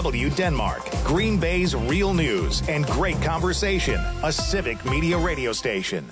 W Denmark, Green Bay's real news and great conversation, a civic media radio station.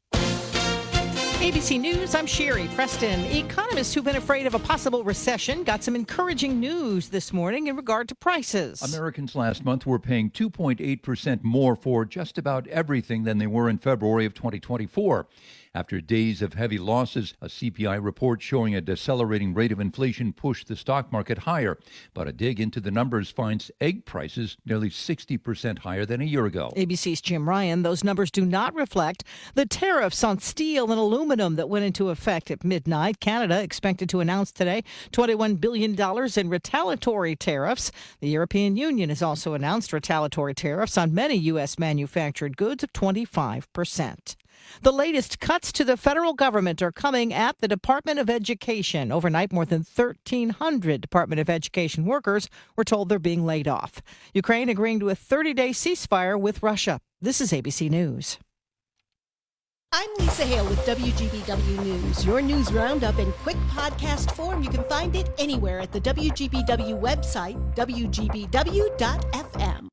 ABC News, I'm Sherry Preston. Economists who've been afraid of a possible recession got some encouraging news this morning in regard to prices. Americans last month were paying 2.8% more for just about everything than they were in February of 2024. After days of heavy losses, a CPI report showing a decelerating rate of inflation pushed the stock market higher. But a dig into the numbers finds egg prices nearly 60% higher than a year ago. ABC's Jim Ryan, those numbers do not reflect the tariffs on steel and aluminum that went into effect at midnight. Canada expected to announce today $21 billion in retaliatory tariffs. The European Union has also announced retaliatory tariffs on many U.S. manufactured goods of 25%. The latest cuts to the federal government are coming at the Department of Education. Overnight, more than 1,300 Department of Education workers were told they're being laid off. Ukraine agreeing to a 30-day ceasefire with Russia. This is ABC News. I'm Lisa Hale with WGBW News. Your news roundup in quick podcast form. You can find it anywhere at the WGBW website, WGBW.fm.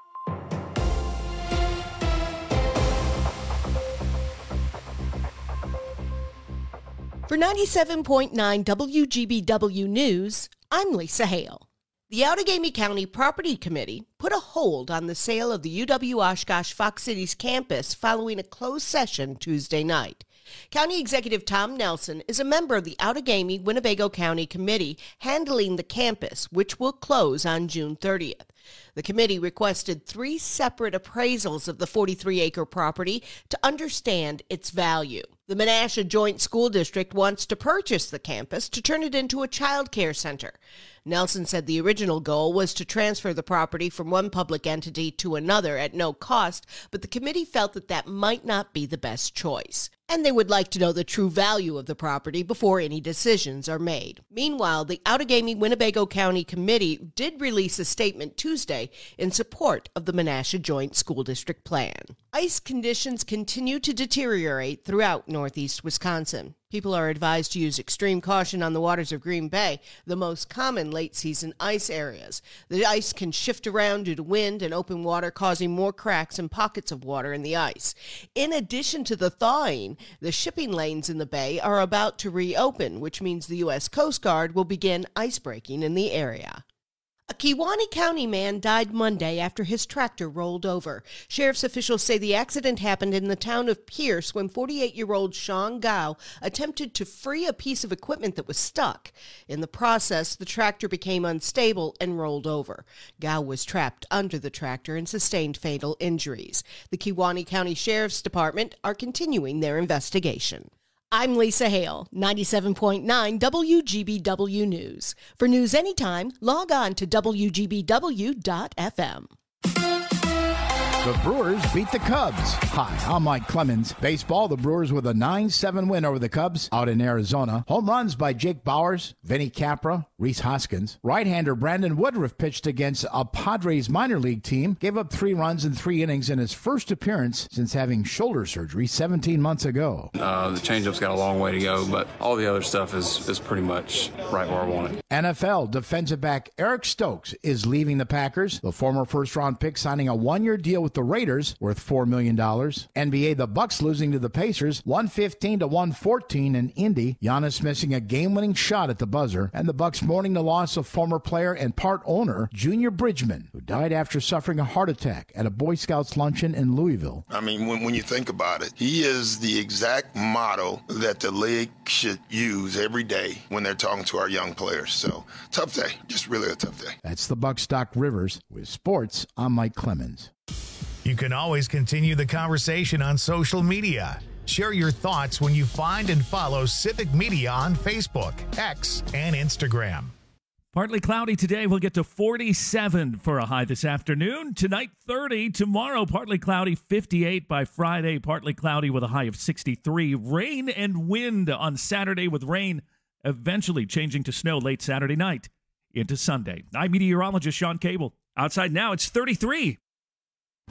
For 97.9 WGBW News, I'm Lisa Hale. The Outagamie County Property Committee put a hold on the sale of the UW-Oshkosh Fox Cities campus following a closed session Tuesday night. County Executive Tom Nelson is a member of the Outagamie-Winnebago County Committee handling the campus, which will close on June 30th. The committee requested 3 separate appraisals of the 43-acre property to understand its value. The Menasha Joint School District wants to purchase the campus to turn it into a child care center. Nelson said the original goal was to transfer the property from one public entity to another at no cost, but the committee felt that that might not be the best choice. And they would like to know the true value of the property before any decisions are made. Meanwhile, the Outagamie-Winnebago County Committee did release a statement Tuesday in support of the Menasha Joint School District plan. Ice conditions continue to deteriorate throughout northeast Wisconsin. People are advised to use extreme caution on the waters of Green Bay, the most common late-season ice areas. The ice can shift around due to wind and open water, causing more cracks and pockets of water in the ice. In addition to the thawing, the shipping lanes in the bay are about to reopen, which means the U.S. Coast Guard will begin ice-breaking in the area. A Kewaunee County man died Monday after his tractor rolled over. Sheriff's officials say the accident happened in the town of Pierce when 48-year-old Sean Gow attempted to free a piece of equipment that was stuck. In the process, the tractor became unstable and rolled over. Gow was trapped under the tractor and sustained fatal injuries. The Kewaunee County Sheriff's Department are continuing their investigation. I'm Lisa Hale, 97.9 WGBW News. For news anytime, log on to WGBW.fm. The Brewers beat the Cubs. Hi, I'm Mike Clemens. Baseball, the Brewers with a 9-7 win over the Cubs out in Arizona. Home runs by Jake Bauers, Vinny Capra, Rhys Hoskins. Right-hander Brandon Woodruff pitched against a Padres minor league team, gave up 3 runs in 3 innings in his first appearance since having shoulder surgery 17 months ago. The changeup's got a long way to go, but all the other stuff is pretty much right where I want it. NFL defensive back Eric Stokes is leaving the Packers. The former first-round pick signing a 1-year deal with the Raiders worth $4 million. NBA, the Bucks losing to the Pacers 115-114 in Indy. Giannis missing a game-winning shot at the buzzer, and the Bucks mourning the loss of former player and part owner Junior Bridgman, who died after suffering a heart attack at a Boy Scouts luncheon in Louisville. I mean, when you think about it, he is the exact model that the league should use every day when they're talking to our young players. So, tough day. Just really a tough day. That's the Bucks. Doc Rivers. With sports, I'm Mike Clemens. You can always continue the conversation on social media. Share your thoughts when you find and follow Civic Media on Facebook, X, and Instagram. Partly cloudy today. We'll get to 47 for a high this afternoon. Tonight, 30. Tomorrow, partly cloudy, 58 by Friday. Partly cloudy with a high of 63. Rain and wind on Saturday with rain eventually changing to snow late Saturday night into Sunday. I'm meteorologist Sean Cable. Outside now, it's 33.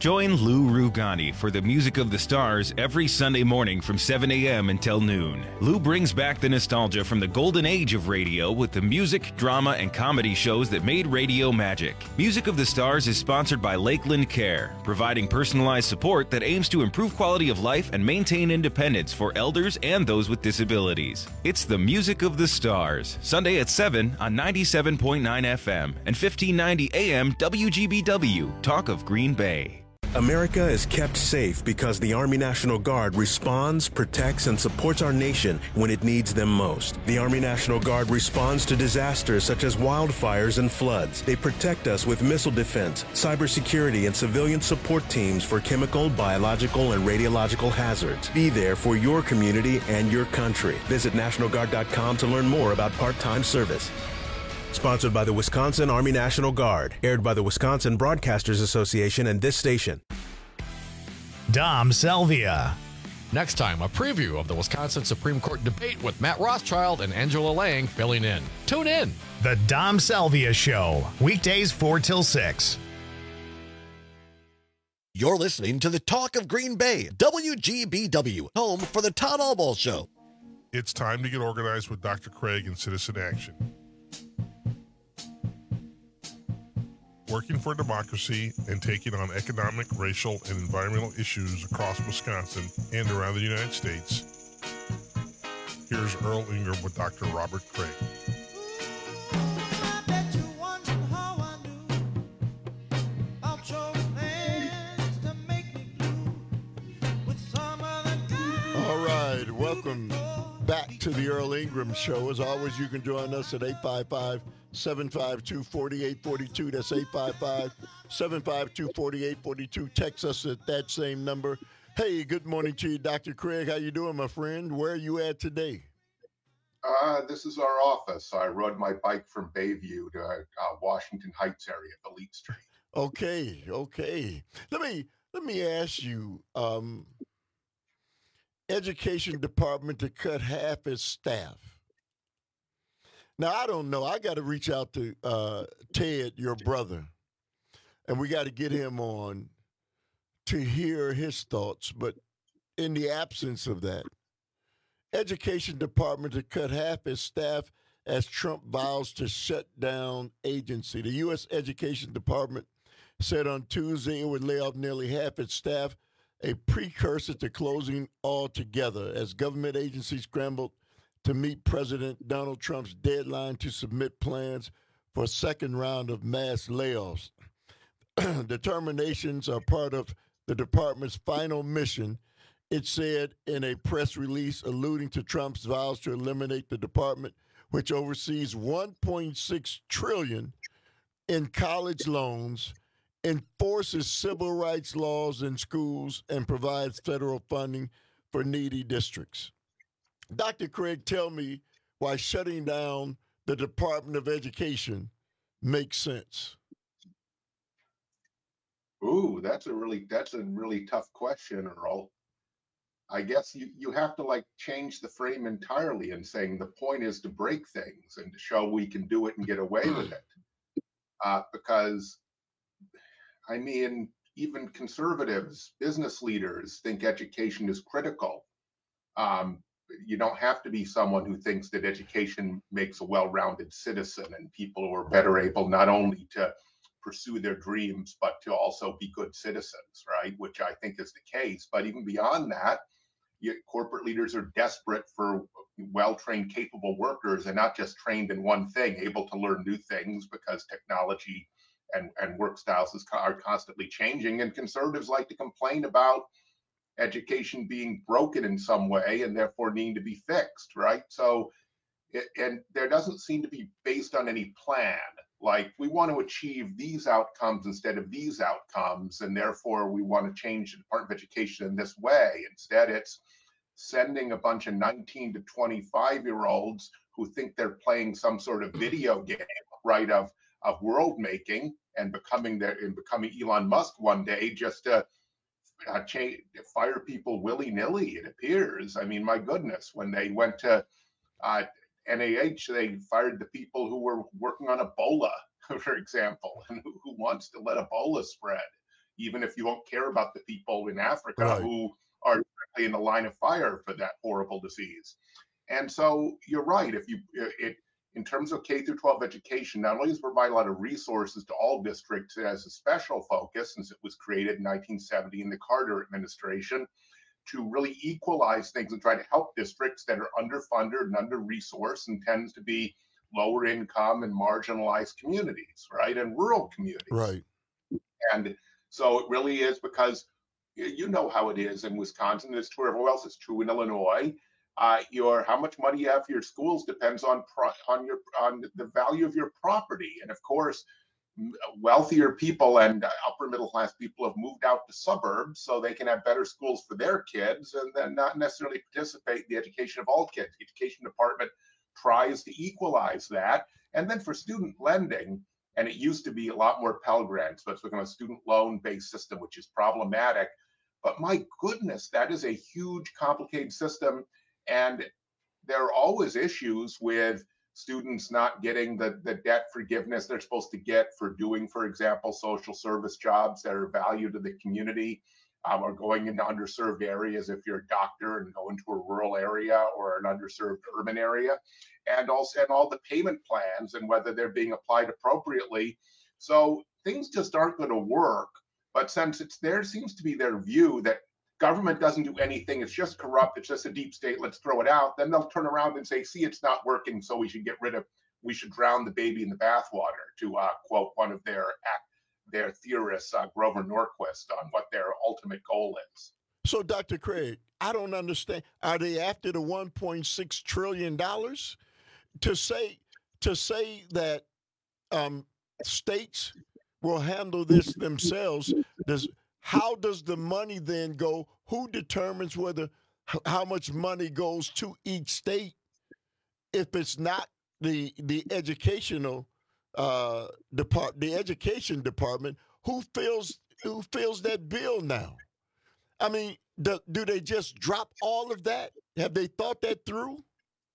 Join Lou Rugani for the Music of the Stars every Sunday morning from 7 a.m. until noon. Lou brings back the nostalgia from the golden age of radio with the music, drama, and comedy shows that made radio magic. Music of the Stars is sponsored by Lakeland Care, providing personalized support that aims to improve quality of life and maintain independence for elders and those with disabilities. It's the Music of the Stars, Sunday at 7 on 97.9 FM and 1590 AM WGBW, Talk of Green Bay. America is kept safe because the Army National Guard responds, protects, and supports our nation when it needs them most. The Army National Guard responds to disasters such as wildfires and floods. They protect us with missile defense, cybersecurity, and civilian support teams for chemical, biological, and radiological hazards. Be there for your community and your country. Visit NationalGuard.com to learn more about part-time service. Sponsored by the Wisconsin Army National Guard. Aired by the Wisconsin Broadcasters Association and this station. Dom Salvia. Next time, a preview of the Wisconsin Supreme Court debate with Matt Rothschild and Angela Lang filling in. Tune in. The Dom Salvia Show. Weekdays 4 till 6. You're listening to the Talk of Green Bay, WGBW, home for the Todd Albaugh Show. It's time to get organized with Dr. Craig and Citizen Action. Working for democracy and taking on economic, racial, and environmental issues across Wisconsin and around the United States. Here's Earl Ingram with Dr. Robert Craig. All right, welcome back to the Earl Ingram Show. As always, you can join us at 855-752-4842. That's 855-752-4842. Text us at that same number. Hey, good morning to you, Dr. Craig. How you doing, my friend? Where are you at today? This is our office. I rode my bike from Bayview to Washington Heights area, Elite Street. Okay. Let me ask you, Education Department to cut half its staff. Now, I don't know. I got to reach out to Ted, your brother, and we got to get him on to hear his thoughts. But in the absence of that, Education Department to cut half its staff as Trump vows to shut down agency. The U.S. Education Department said on Tuesday it would lay off nearly half its staff, a precursor to closing altogether as government agencies scrambled to meet President Donald Trump's deadline to submit plans for a second round of mass layoffs. The terminations are part of the department's final mission, it said in a press release alluding to Trump's vows to eliminate the department, which oversees $1.6 trillion in college loans, enforces civil rights laws in schools, and provides federal funding for needy districts. Dr. Craig, tell me why shutting down the Department of Education makes sense. Ooh, that's a really tough question, Earl. I guess you have to change the frame entirely and saying the point is to break things and to show we can do it and get away with it. Because I mean, even conservatives, business leaders think education is critical. You don't have to be someone who thinks that education makes a well-rounded citizen and people who are better able not only to pursue their dreams, but to also be good citizens, right? Which I think is the case. But even beyond that, corporate leaders are desperate for well-trained, capable workers, and not just trained in one thing, able to learn new things because technology and work styles are constantly changing. And conservatives like to complain about education being broken in some way and therefore needing to be fixed, right? So, and there doesn't seem to be based on any plan. Like, we want to achieve these outcomes instead of these outcomes, and therefore we want to change the Department of Education in this way. Instead, it's sending a bunch of 19 to 25-year-olds who think they're playing some sort of video game, right, of world making and becoming Elon Musk one day, just to fire people willy-nilly, it appears. I mean, my goodness, when they went to NIH, they fired the people who were working on Ebola, for example, and who wants to let Ebola spread, even if you don't care about the people in Africa who are directly in the line of fire for that horrible disease. And so you're right. In terms of K through 12 education, not only does it provide a lot of resources to all districts as a special focus, since it was created in 1970 in the Carter administration, to really equalize things and try to help districts that are underfunded and under-resourced and tends to be lower income and marginalized communities, right? And rural communities. Right. And so it really is, because you know how it is in Wisconsin. It's true everywhere else. It's true in Illinois. How much money you have for your schools depends on the value of your property. And of course, wealthier people and upper middle class people have moved out to suburbs so they can have better schools for their kids and then not necessarily participate in the education of all kids. The education department tries to equalize that. And then for student lending, and it used to be a lot more Pell Grants, but it's become a student loan-based system, which is problematic. But my goodness, that is a huge, complicated system. And there are always issues with students not getting the debt forgiveness they're supposed to get for doing, for example, social service jobs that are valued to the community, or going into underserved areas if you're a doctor and go into a rural area or an underserved urban area, and also all the payment plans and whether they're being applied appropriately. So things just aren't going to work. But since there seems to be their view that government doesn't do anything, it's just corrupt, it's just a deep state, let's throw it out, then they'll turn around and say, see, it's not working, so we should drown the baby in the bathwater, to quote one of their theorists, Grover Norquist, on what their ultimate goal is. So, Dr. Craig, I don't understand. Are they after the $1.6 trillion to say that states will handle this themselves? How does the money then go? Who determines how much money goes to each state if it's not the educational the education department? Who fills that bill now? I mean, do they just drop all of that? Have they thought that through? Of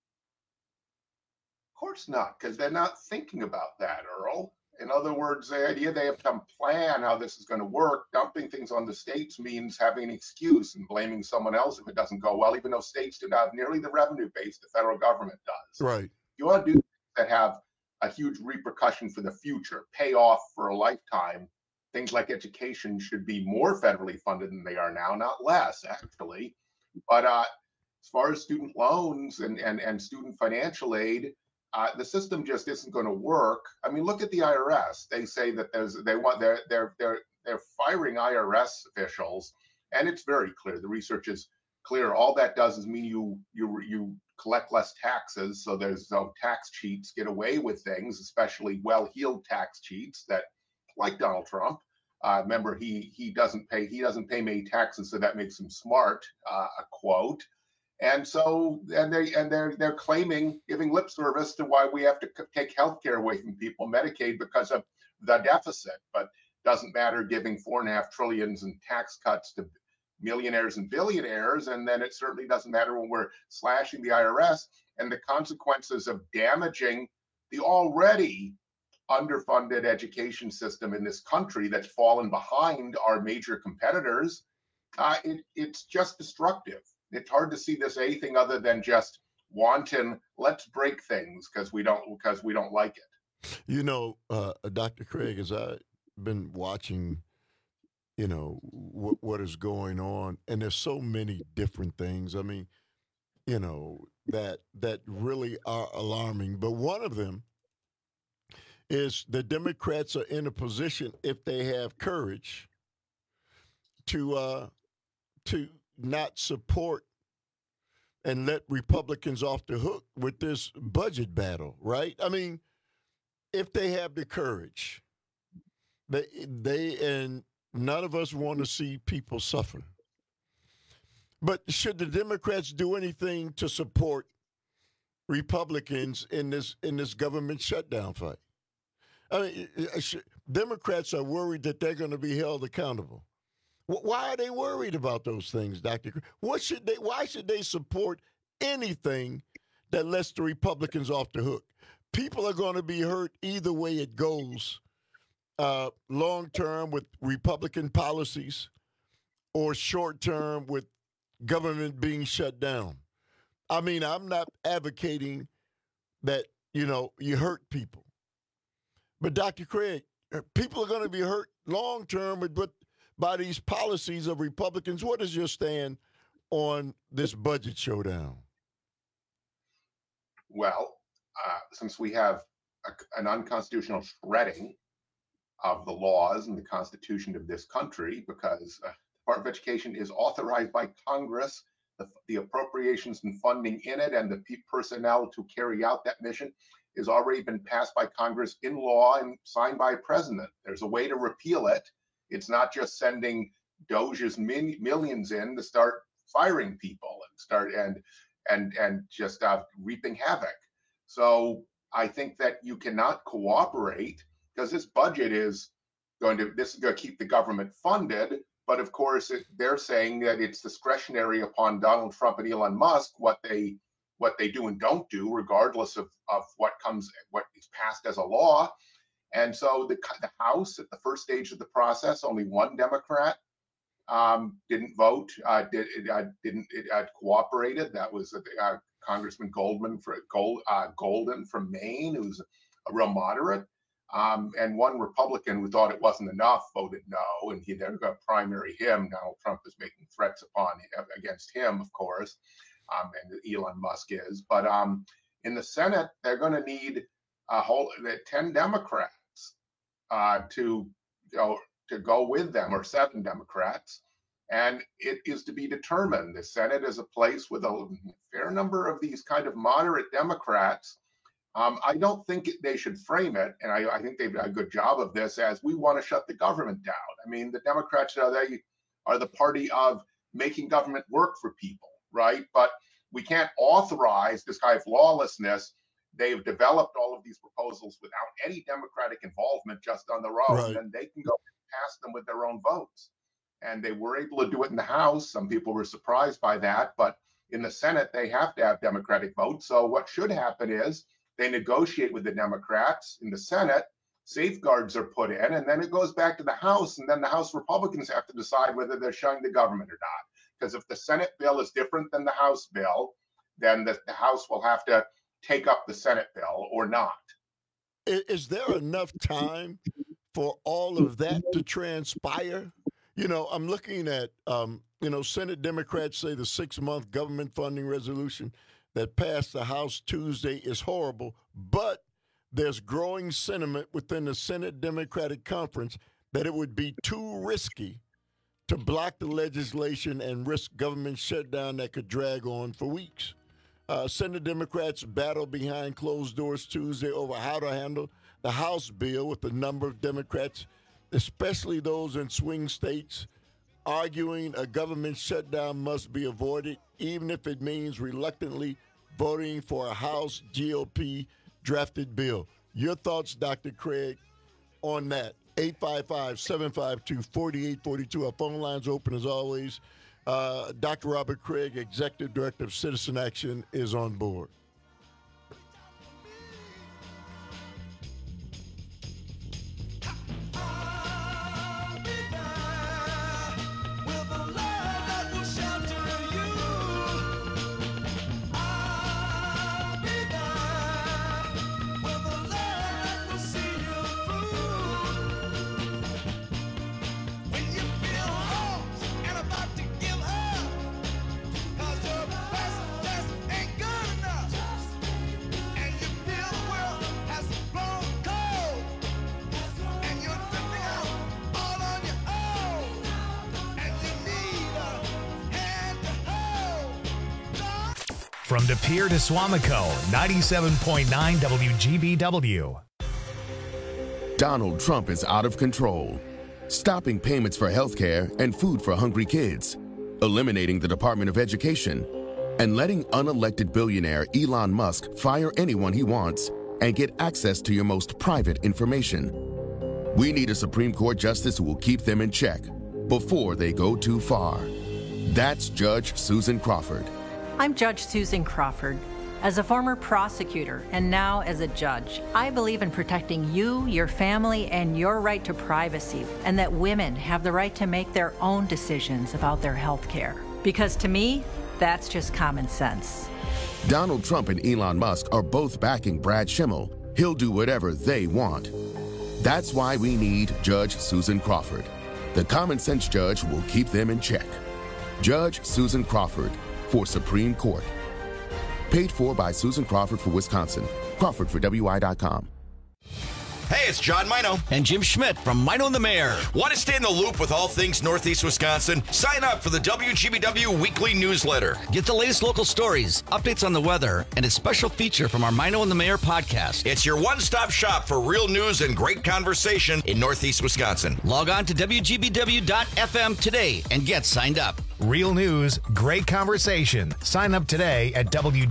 course not, because they're not thinking about that, Earl. In other words, the idea they have some plan how this is going to work. Dumping things on the states means having an excuse and blaming someone else if it doesn't go well, even though states do not have nearly the revenue base the federal government does. Right. You want to do things that have a huge repercussion for the future, pay off for a lifetime. Things like education should be more federally funded than they are now, not less, actually. But as far as student loans and student financial aid, the system just isn't going to work. I mean, look at the IRS. They say that they're firing IRS officials, and it's very clear. The research is clear. All that does is mean you collect less taxes, so there's no tax cheats get away with things, especially well-heeled tax cheats that, like Donald Trump. Remember, he doesn't pay many taxes, so that makes him smart. A quote. And so, they're claiming, giving lip service to why we have to take health care away from people, Medicaid, because of the deficit. But doesn't matter giving $4.5 trillion in tax cuts to millionaires and billionaires, and then it certainly doesn't matter when we're slashing the IRS and the consequences of damaging the already underfunded education system in this country that's fallen behind our major competitors. It's just destructive. It's hard to see this anything other than just wanton, let's break things because we don't like it. You know, Dr. Craig, as I've been watching, you know, what is going on, and there's so many different things, I mean, you know, that really are alarming. But one of them is the Democrats are in a position, if they have courage, to not support and let Republicans off the hook with this budget battle, right? I mean, if they have the courage, they and none of us want to see people suffer. But should the Democrats do anything to support Republicans in this government shutdown fight? I mean, Democrats are worried that they're going to be held accountable. Why are they worried about those things, Dr. Why should they support anything that lets the Republicans off the hook? People are going to be hurt either way it goes long term with Republican policies or short term with government being shut down. I mean, I'm not advocating that, you hurt people. But Dr. Craig, people are going to be hurt long term by these policies of Republicans. What is your stand on this budget showdown? Well, since we have an unconstitutional shredding of the laws and the Constitution of this country, because the Department of Education is authorized by Congress, the appropriations and funding in it and the personnel to carry out that mission has already been passed by Congress in law and signed by a president. There's a way to repeal it. It's not just sending Doge's millions in to start firing people and just reaping havoc. So I think that you cannot cooperate, because this budget is going to keep the government funded. But of course, they're saying that it's discretionary upon Donald Trump and Elon Musk what they do and don't do, regardless of what is passed as a law. And so the House, at the first stage of the process, only one Democrat didn't vote, cooperated. That was Congressman Golden from Maine, who's a real moderate. And one Republican who thought it wasn't enough voted no, and they're going to primary him. Donald Trump is making threats against him, of course, and Elon Musk is. But in the Senate, they're going to need 10 Democrats to go with them, or 7 Democrats. And it is to be determined. The Senate is a place with a fair number of these kind of moderate Democrats. I don't think they should frame it, and I think they've done a good job of this, as we want to shut the government down. I mean, the Democrats are the party of making government work for people, right? But we can't authorize this kind of lawlessness. They've developed all of these proposals without any Democratic involvement, just on their own, right. And they can go pass them with their own votes. And they were able to do it in the House. Some people were surprised by that, but in the Senate, they have to have Democratic votes. So what should happen is they negotiate with the Democrats in the Senate, safeguards are put in, and then it goes back to the House, and then the House Republicans have to decide whether they're shutting the government or not. Because if the Senate bill is different than the House bill, then the House will have to take up the Senate bill or not. Is there enough time for all of that to transpire? I'm looking at, Senate Democrats say the 6-month government funding resolution that passed the House Tuesday is horrible, but there's growing sentiment within the Senate Democratic Conference that it would be too risky to block the legislation and risk government shutdown that could drag on for weeks. Senate Democrats battled behind closed doors Tuesday over how to handle the House bill, with a number of Democrats, especially those in swing states, arguing a government shutdown must be avoided, even if it means reluctantly voting for a House GOP drafted bill. Your thoughts, Dr. Craig, on that? 855-752-4842. Our phone line's open as always. Dr. Robert Craig, Executive Director of Citizen Action, is on board. From De Pere to Suamico, 97.9 WGBW. Donald Trump is out of control, stopping payments for health care and food for hungry kids, eliminating the Department of Education, and letting unelected billionaire Elon Musk fire anyone he wants and get access to your most private information. We need a Supreme Court justice who will keep them in check before they go too far. That's Judge Susan Crawford. I'm Judge Susan Crawford. As a former prosecutor and now as a judge, I believe in protecting you, your family, and your right to privacy, and that women have the right to make their own decisions about their health care. Because to me, that's just common sense. Donald Trump and Elon Musk are both backing Brad Schimmel. He'll do whatever they want. That's why we need Judge Susan Crawford. The common sense judge will keep them in check. Judge Susan Crawford for Supreme Court. Paid for by Susan Crawford for Wisconsin. Crawford for WI.com. Hey, it's John Mino and Jim Schmidt from Mino and the Mayor. Want to stay in the loop with all things Northeast Wisconsin? Sign up for the WGBW weekly newsletter. Get the latest local stories, updates on the weather, and a special feature from our Mino and the Mayor podcast. It's your one-stop shop for real news and great conversation in Northeast Wisconsin. Log on to WGBW.FM today and get signed up. Real news, great conversation. Sign up today at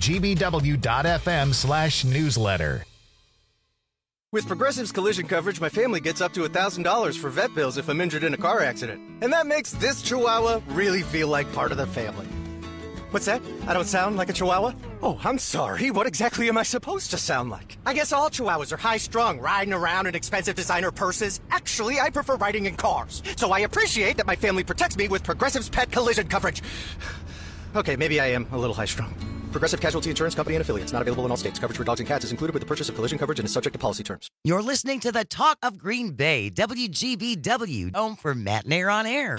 WGBW.FM/newsletter. With Progressive's collision coverage, my family gets up to $1,000 for vet bills if I'm injured in a car accident. And that makes this Chihuahua really feel like part of the family. What's that? I don't sound like a Chihuahua? Oh, I'm sorry. What exactly am I supposed to sound like? I guess all Chihuahuas are high-strung, riding around in expensive designer purses. Actually, I prefer riding in cars. So I appreciate that my family protects me with Progressive's pet collision coverage. Okay, maybe I am a little high-strung. Progressive Casualty Insurance Company and affiliates. Not available in all states. Coverage for dogs and cats is included with the purchase of collision coverage and is subject to policy terms. You're listening to the Talk of Green Bay, WGBW, home for Matt Nair on Air.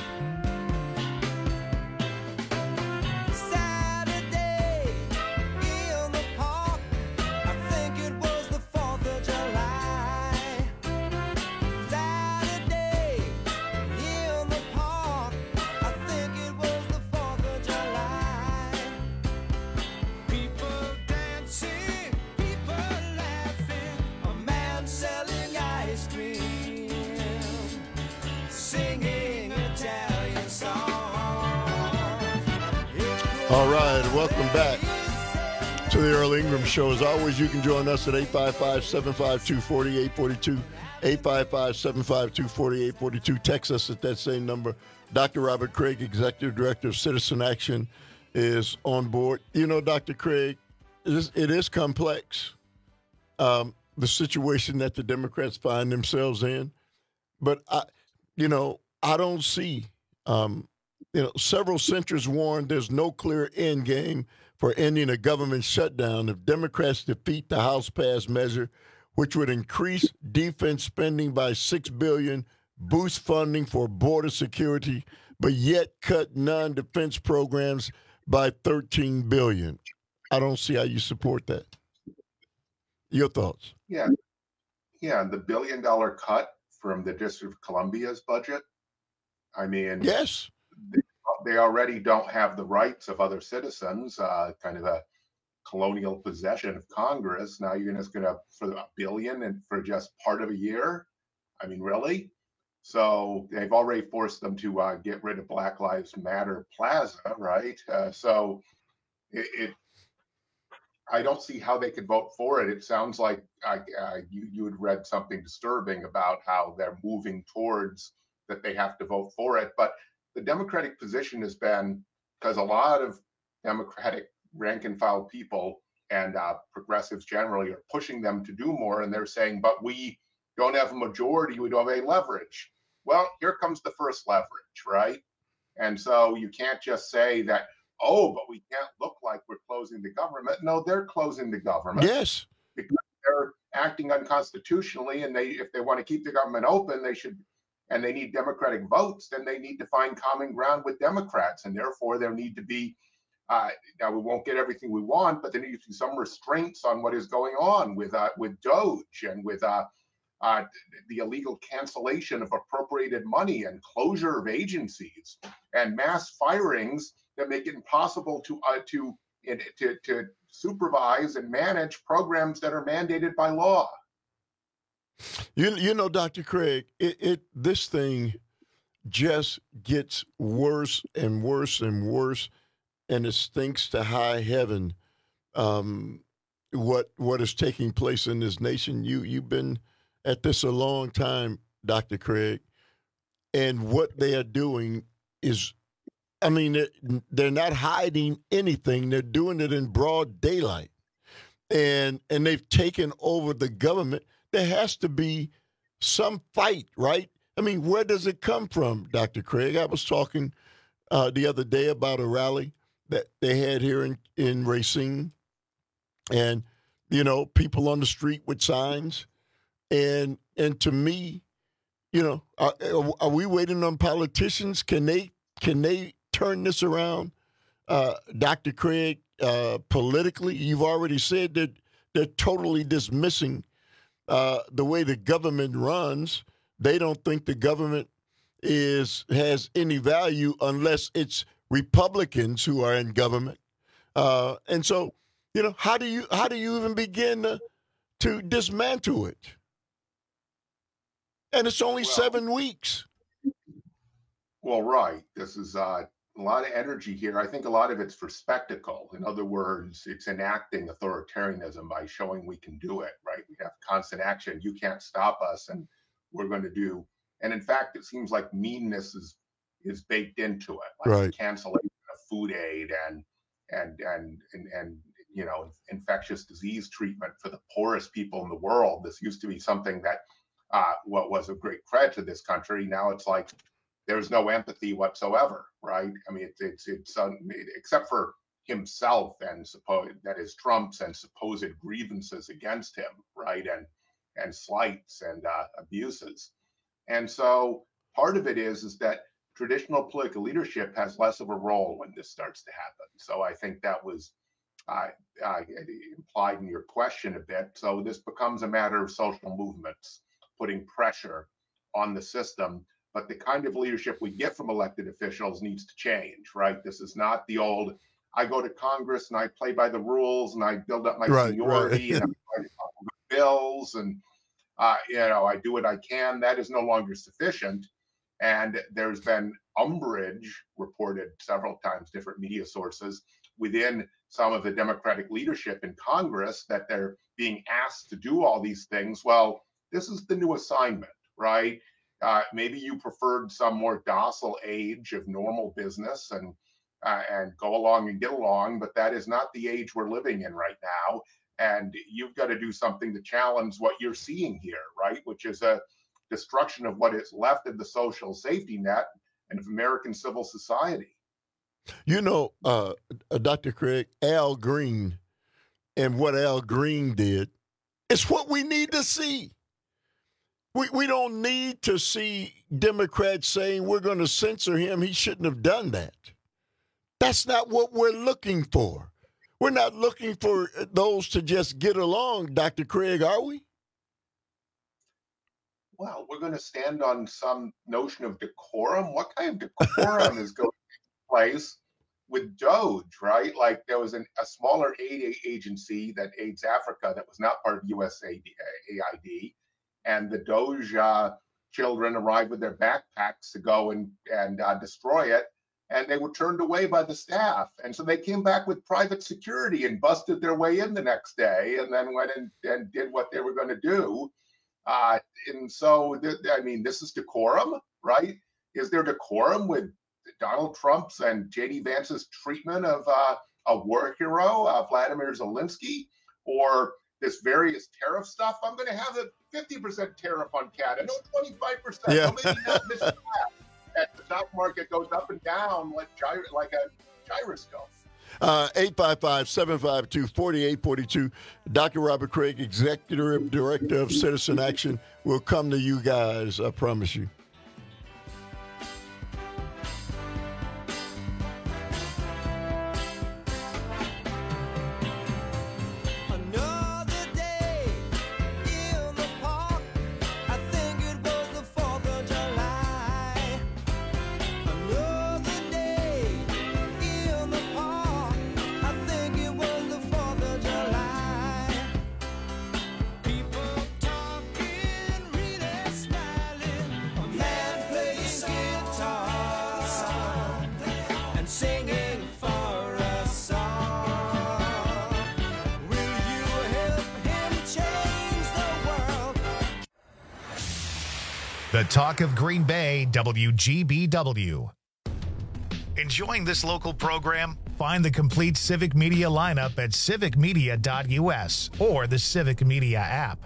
All right, welcome back to the Earl Ingram Show. As always, you can join us at 855-752-4842, 855-752-4842. Text us at that same number. Dr. Robert Craig, Executive Director of Citizen Action, is on board. You know, Dr. Craig, it is complex, the situation that the Democrats find themselves in. But, I don't see several centers warned there's no clear end game for ending a government shutdown if Democrats defeat the House-passed measure, which would increase defense spending by $6 billion, boost funding for border security, but yet cut non-defense programs by $13 billion. I don't see how you support that. Your thoughts? Yeah, the $1 billion cut from the District of Columbia's budget. I mean, yes. They already don't have the rights of other citizens, kind of a colonial possession of Congress. Now you're just going to, for $1 billion and for just part of a year? I mean, really? So they've already forced them to get rid of Black Lives Matter Plaza, right? So I don't see how they could vote for it. It sounds like you had read something disturbing about how they're moving towards that they have to vote for it. But the Democratic position has been, because a lot of Democratic rank and file people and progressives generally are pushing them to do more, and they're saying, but we don't have a majority, we don't have any leverage. Well, here comes the first leverage, right? And so you can't just say that, oh, but we can't look like we're closing the government. No, they're closing the government. Yes. Because they're acting unconstitutionally, and if they want to keep the government open, they should. And they need Democratic votes, then they need to find common ground with Democrats. And therefore, there need to be, now we won't get everything we want, but there needs to be some restraints on what is going on with DOGE and with the illegal cancellation of appropriated money and closure of agencies and mass firings that make it impossible to supervise and manage programs that are mandated by law. You know, Dr. Craig, this thing just gets worse and worse and worse, and it stinks to high heaven. What is taking place in this nation? You've been at this a long time, Dr. Craig, and what they are doing is, I mean, they're not hiding anything. They're doing it in broad daylight. and they've taken over the government, there has to be some fight, right? I mean, where does it come from, Dr. Craig? I was talking the other day about a rally that they had here in Racine, and, you know, people on the street with signs. And to me, you know, are we waiting on politicians? Can they turn this around? Dr. Craig, politically, you've already said that they're totally dismissing the way the government runs. They don't think the government has any value unless it's Republicans who are in government. And so, you know, how do you even begin to dismantle it? And it's only 7 weeks. Well, right. This is a lot of energy here. I think a lot of it's for spectacle. In other words, it's enacting authoritarianism by showing we can do it, right? We have constant action. You can't stop us, and we're going to do. And in fact, it seems like meanness is baked into it, like right. Cancellation of food aid and you know, infectious disease treatment for the poorest people in the world. This used to be something that what was a great credit to this country. Now it's like there's no empathy whatsoever, right? I mean, it's except for himself and that is Trump's and supposed grievances against him, right? And slights and abuses. And so part of it is that traditional political leadership has less of a role when this starts to happen. So I think that was implied in your question a bit. So this becomes a matter of social movements, putting pressure on the system. But the kind of leadership we get from elected officials needs to change, right? This is not the old, I go to Congress and I play by the rules and I build up my seniority and I talk about bills and, you know, I do what I can. That is no longer sufficient. And there's been umbrage reported several times, different media sources, within some of the Democratic leadership in Congress that they're being asked to do all these things. Well, this is the new assignment, right? Maybe you preferred some more docile age of normal business and go along and get along, but that is not the age we're living in right now. And you've got to do something to challenge what you're seeing here, right? Which is a destruction of what is left of the social safety net and of American civil society. You know, Dr. Craig, Al Green and what Al Green did is what we need to see. We don't need to see Democrats saying we're going to censor him. He shouldn't have done that. That's not what we're looking for. We're not looking for those to just get along, Dr. Craig, are we? Well, we're going to stand on some notion of decorum. What kind of decorum is going to take place with DOGE, right? Like there was a smaller aid agency that aids Africa that was not part of USAID. And the Doge children arrived with their backpacks to go and destroy it. And they were turned away by the staff. And so they came back with private security and busted their way in the next day and then went and did what they were going to do. And so, I mean, this is decorum, right? Is there decorum with Donald Trump's and J.D. Vance's treatment of a war hero, Vladimir Zelensky, or this various tariff stuff? I'm going to have a 50% tariff on Canada, no 25%, yeah. No, maybe not this and that. And the stock market goes up and down like a gyroscope. 855-752-4842. Dr. Robert Craig, Executive Director of Citizen Action, will come to you guys, I promise you. The Talk of Green Bay, WGBW. Enjoying this local program? Find the complete Civic Media lineup at civicmedia.us or the Civic Media app.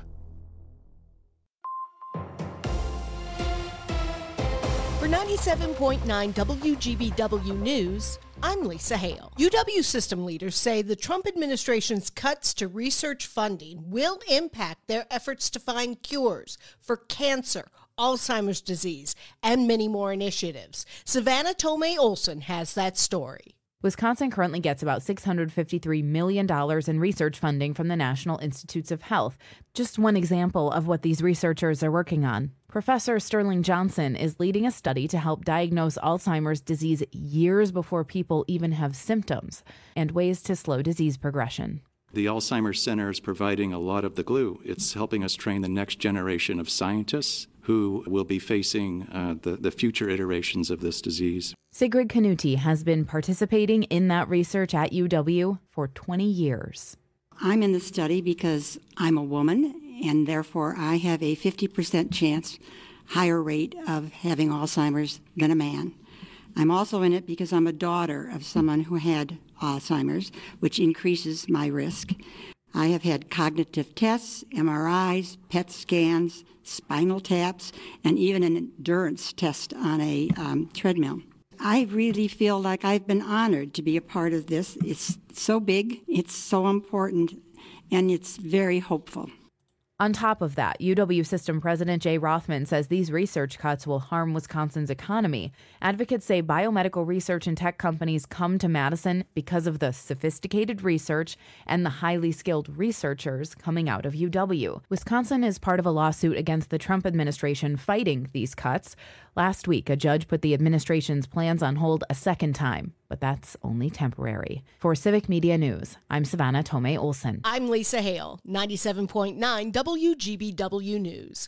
For 97.9 WGBW News, I'm Lisa Hale. UW system leaders say the Trump administration's cuts to research funding will impact their efforts to find cures for cancer, Alzheimer's disease, and many more initiatives. Savannah Tomei Olson has that story. Wisconsin currently gets about $653 million in research funding from the National Institutes of Health. Just one example of what these researchers are working on. Professor Sterling Johnson is leading a study to help diagnose Alzheimer's disease years before people even have symptoms, and ways to slow disease progression. The Alzheimer's Center is providing a lot of the glue. It's helping us train the next generation of scientists who will be facing the future iterations of this disease. Sigrid Canuti has been participating in that research at UW for 20 years. I'm in the study because I'm a woman, and therefore I have a 50% chance, higher rate of having Alzheimer's than a man. I'm also in it because I'm a daughter of someone who had Alzheimer's, which increases my risk. I have had cognitive tests, MRIs, PET scans, spinal taps, and even an endurance test on a treadmill. I really feel like I've been honored to be a part of this. It's so big, it's so important, and it's very hopeful. On top of that, UW System President Jay Rothman says these research cuts will harm Wisconsin's economy. Advocates say biomedical research and tech companies come to Madison because of the sophisticated research and the highly skilled researchers coming out of UW. Wisconsin is part of a lawsuit against the Trump administration fighting these cuts. Last week, a judge put the administration's plans on hold a second time, but that's only temporary. For Civic Media News, I'm Savannah Tomei Olson. I'm Lisa Hale, 97.9 WGBW News.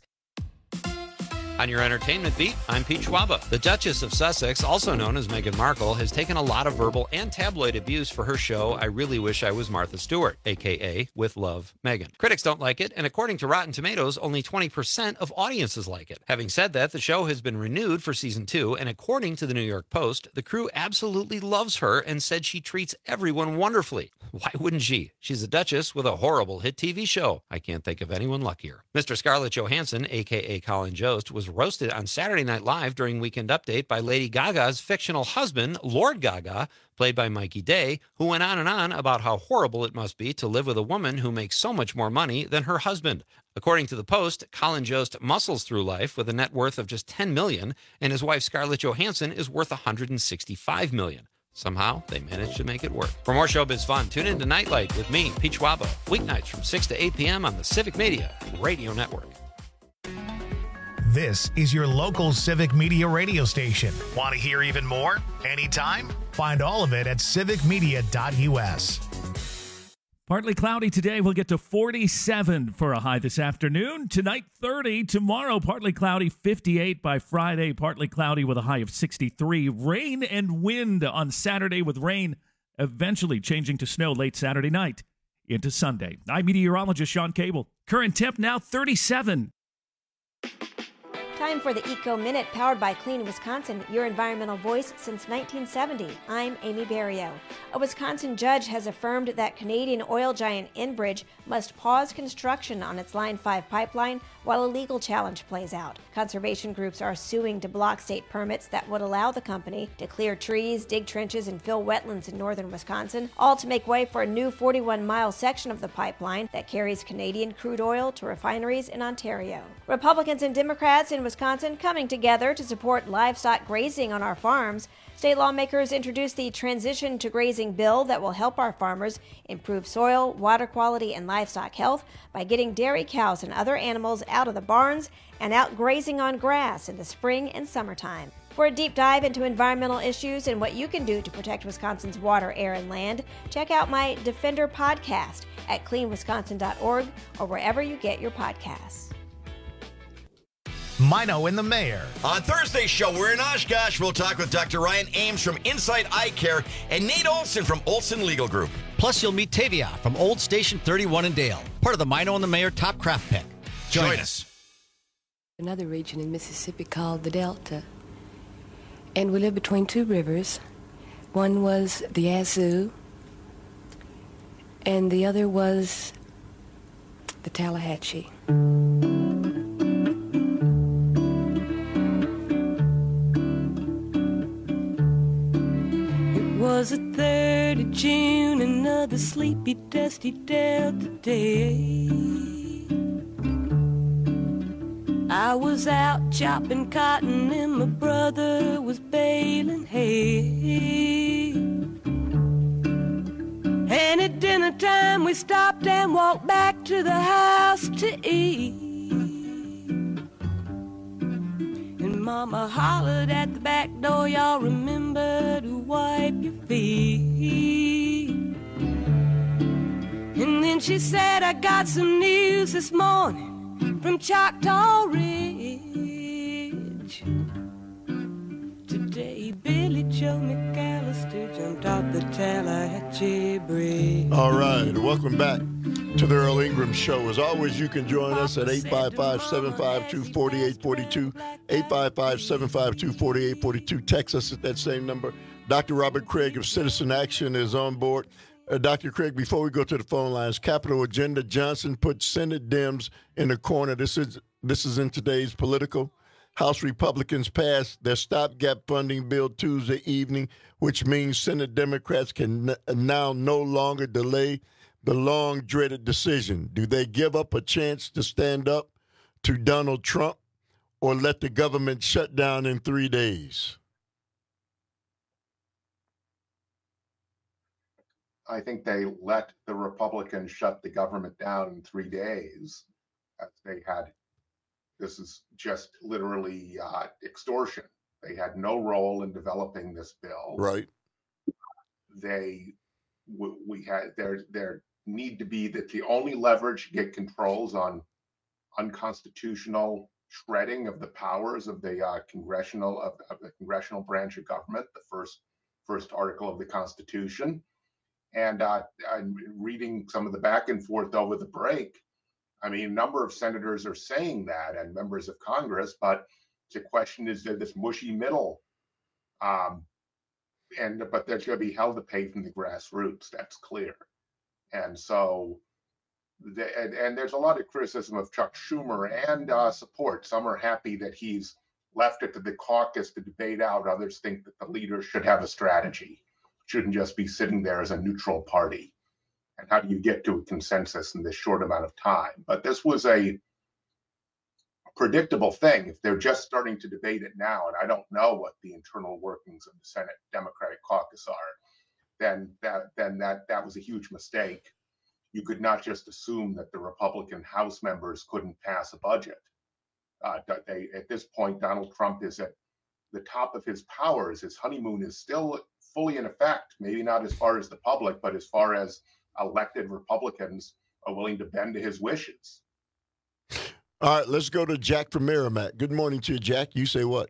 On your entertainment beat, I'm Pete Schwaba. The Duchess of Sussex, also known as Meghan Markle, has taken a lot of verbal and tabloid abuse for her show I Really Wish I Was Martha Stewart, a.k.a. With Love, Meghan. Critics don't like it, and according to Rotten Tomatoes, only 20% of audiences like it. Having said that, the show has been renewed for season 2, and according to the New York Post, the crew absolutely loves her and said she treats everyone wonderfully. Why wouldn't she? She's a Duchess with a horrible hit TV show. I can't think of anyone luckier. Mr. Scarlett Johansson, a.k.a. Colin Jost, was roasted on Saturday Night Live during Weekend Update by Lady Gaga's fictional husband, Lord Gaga, played by Mikey Day, who went on about how horrible it must be to live with a woman who makes so much more money than her husband. According to the Post, Colin Jost muscles through life with a net worth of just $10 million, and his wife Scarlett Johansson is worth $165 million. Somehow, they managed to make it work. For more showbiz fun, tune in to Nightlight with me, Pete Schwaba, weeknights from 6 to 8 p.m. on the Civic Media Radio Network. This is your local Civic Media radio station. Want to hear even more? Anytime? Find all of it at civicmedia.us. Partly cloudy today. We'll get to 47 for a high this afternoon. Tonight, 30. Tomorrow, partly cloudy, 58 by Friday. Partly cloudy with a high of 63. Rain and wind on Saturday with rain eventually changing to snow late Saturday night into Sunday. I'm meteorologist Sean Cable. Current temp now 37. Time for the Eco Minute, powered by Clean Wisconsin, your environmental voice since 1970. I'm Amy Barrio. A Wisconsin judge has affirmed that Canadian oil giant Enbridge must pause construction on its Line 5 pipeline while a legal challenge plays out. Conservation groups are suing to block state permits that would allow the company to clear trees, dig trenches, and fill wetlands in northern Wisconsin, all to make way for a new 41-mile section of the pipeline that carries Canadian crude oil to refineries in Ontario. Republicans and Democrats in Wisconsin coming together to support livestock grazing on our farms. State lawmakers introduced the Transition to Grazing bill that will help our farmers improve soil, water quality, and livestock health by getting dairy cows and other animals out of the barns and out grazing on grass in the spring and summertime. For a deep dive into environmental issues and what you can do to protect Wisconsin's water, air, and land, check out my Defender podcast at cleanwisconsin.org or wherever you get your podcasts. Mino and the Mayor. On Thursday's show, we're in Oshkosh. We'll talk with Dr. Ryan Ames from Insight Eye Care and Nate Olson from Olson Legal Group. Plus, you'll meet Tavia from Old Station 31 in Dale, part of the Mino and the Mayor Top Craft Pick. Join us. Another region in Mississippi called the Delta. And we live between two rivers, One was the Yazoo, and the other was the Tallahatchie. It was the 3rd of June, another sleepy, dusty Delta day. I was out chopping cotton and my brother was baling hay. And at dinner time we stopped and walked back to the house to eat. And Mama hollered at the back door, y'all remember to wipe your feet. And then she said, I got some news this morning from Choctaw Ridge. Today, Billy Joe McAllister jumped off the Tallahatchie Bridge. All right, welcome back to the Earl Ingram Show. As always, you can join us at 855-752-4842, 855-752-4842. Text us at that same number. Dr. Robert Craig of Citizen Action is on board. Dr. Craig, before we go to the phone lines, Capitol Agenda, Johnson put Senate Dems in the corner. This is in today's Political. House Republicans passed their stopgap funding bill Tuesday evening, which means Senate Democrats can now no longer delay the long-dreaded decision. Do they give up a chance to stand up to Donald Trump or let the government shut down in 3 days? I think they let the Republicans shut the government down in 3 days. This is just literally extortion. They had no role in developing this bill. Right. We had there need to be that the only leverage to get controls on unconstitutional shredding of the powers of the congressional branch of government, the first article of the Constitution. And I'm reading some of the back and forth over the break. I mean, a number of senators are saying that and members of Congress, but the question is there this mushy middle? But there's going to be hell to pay from the grassroots. That's clear. And so, and there's a lot of criticism of Chuck Schumer and support. Some are happy that he's left it to the caucus to debate out. Others think that the leader should have a strategy. Shouldn't just be sitting there as a neutral party. And how do you get to a consensus in this short amount of time? But this was a predictable thing. If they're just starting to debate it now, and I don't know what the internal workings of the Senate Democratic caucus are, then that was a huge mistake. You could not just assume that the Republican House members couldn't pass a budget. At this point, Donald Trump is at the top of his powers. His honeymoon is still fully in effect, maybe not as far as the public, but as far as elected Republicans are willing to bend to his wishes. All right, let's go to Jack from Merrimack. Good morning to you, Jack. You say what?